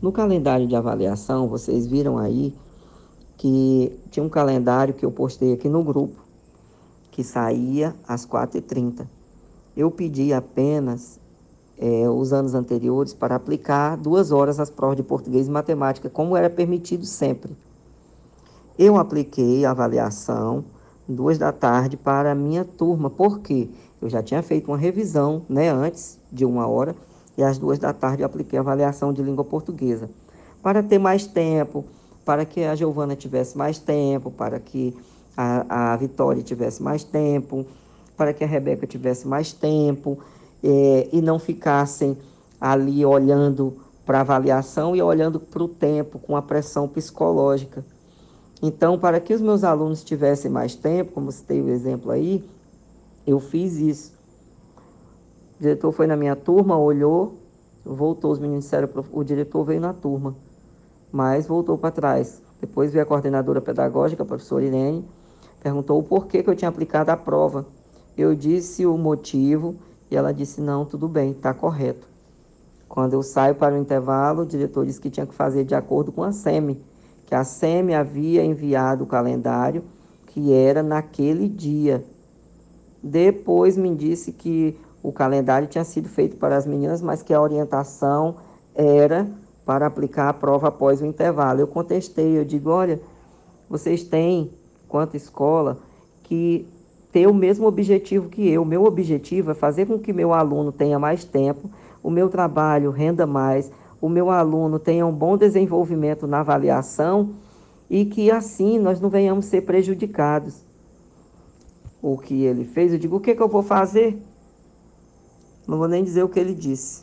No calendário de avaliação, vocês viram aí que tinha um calendário que eu postei aqui no grupo, que saía às 4h30. Eu pedi apenas os anos anteriores para aplicar 2 horas às provas de português e matemática, como era permitido sempre. Eu apliquei a avaliação 2 da tarde para a minha turma, porque eu já tinha feito uma revisão, né, antes de 1 hora, e às 2 da tarde eu apliquei a avaliação de língua portuguesa, para ter mais tempo, para que a Giovana tivesse mais tempo, para que a Vitória tivesse mais tempo, para que a Rebeca tivesse mais tempo, e não ficassem ali olhando para a avaliação e olhando para o tempo com a pressão psicológica. Então, para que os meus alunos tivessem mais tempo, como citei o exemplo aí, eu fiz isso. O diretor foi na minha turma, olhou, voltou, os meninos disseram, o diretor veio na turma, mas voltou para trás. Depois veio a coordenadora pedagógica, a professora Irene, perguntou o porquê que eu tinha aplicado a prova. Eu disse o motivo e ela disse, não, tudo bem, está correto. Quando eu saio para o intervalo, o diretor disse que tinha que fazer de acordo com a SEMI, que a SEMI havia enviado o calendário que era naquele dia. Depois me disse que o calendário tinha sido feito para as meninas, mas que a orientação era para aplicar a prova após o intervalo. Eu contestei, eu digo, olha, vocês têm, quanto escola, que ter o mesmo objetivo que eu. Meu objetivo é fazer com que meu aluno tenha mais tempo, o meu trabalho renda mais, o meu aluno tenha um bom desenvolvimento na avaliação e que assim nós não venhamos ser prejudicados. O que ele fez, eu digo, o que eu vou fazer? Não vou nem dizer o que ele disse.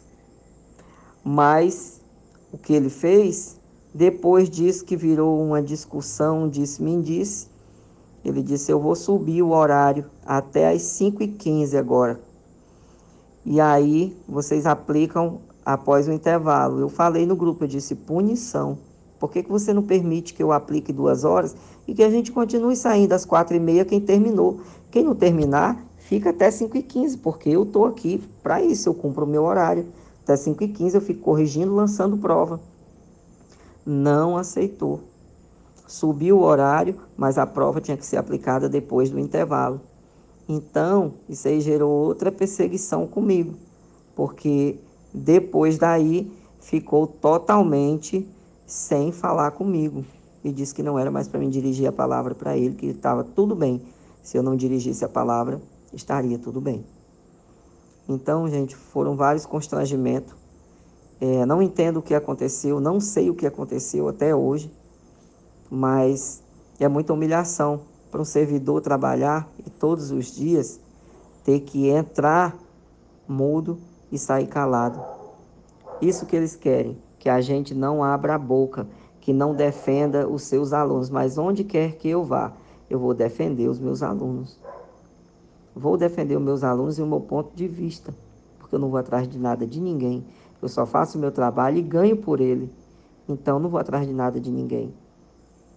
Mas o que ele fez, depois disso que virou uma discussão, disse-me-disse, ele disse, eu vou subir o horário até às 5h15 agora. E aí vocês aplicam após o intervalo. Eu falei no grupo, eu disse, punição. Por que você não permite que eu aplique 2 horas e que a gente continue saindo às 4h30 quem terminou? Quem não terminar, fica até 5h15, porque eu estou aqui para isso, eu cumpro o meu horário. Até 5h15 eu fico corrigindo, lançando prova. Não aceitou. Subiu o horário, mas a prova tinha que ser aplicada depois do intervalo. Então, isso aí gerou outra perseguição comigo, porque depois daí ficou totalmente sem falar comigo e disse que não era mais para mim dirigir a palavra para ele, que estava tudo bem. Se eu não dirigisse a palavra, estaria tudo bem. Então, gente, foram vários constrangimentos. Não entendo o que aconteceu, não sei o que aconteceu até hoje, mas é muita humilhação para um servidor trabalhar e todos os dias ter que entrar mudo e sair calado. Isso que eles querem, que a gente não abra a boca, que não defenda os seus alunos, mas onde quer que eu vá, eu vou defender os meus alunos. Vou defender os meus alunos e o meu ponto de vista, porque eu não vou atrás de nada de ninguém. Eu só faço o meu trabalho e ganho por ele. Então, não vou atrás de nada de ninguém.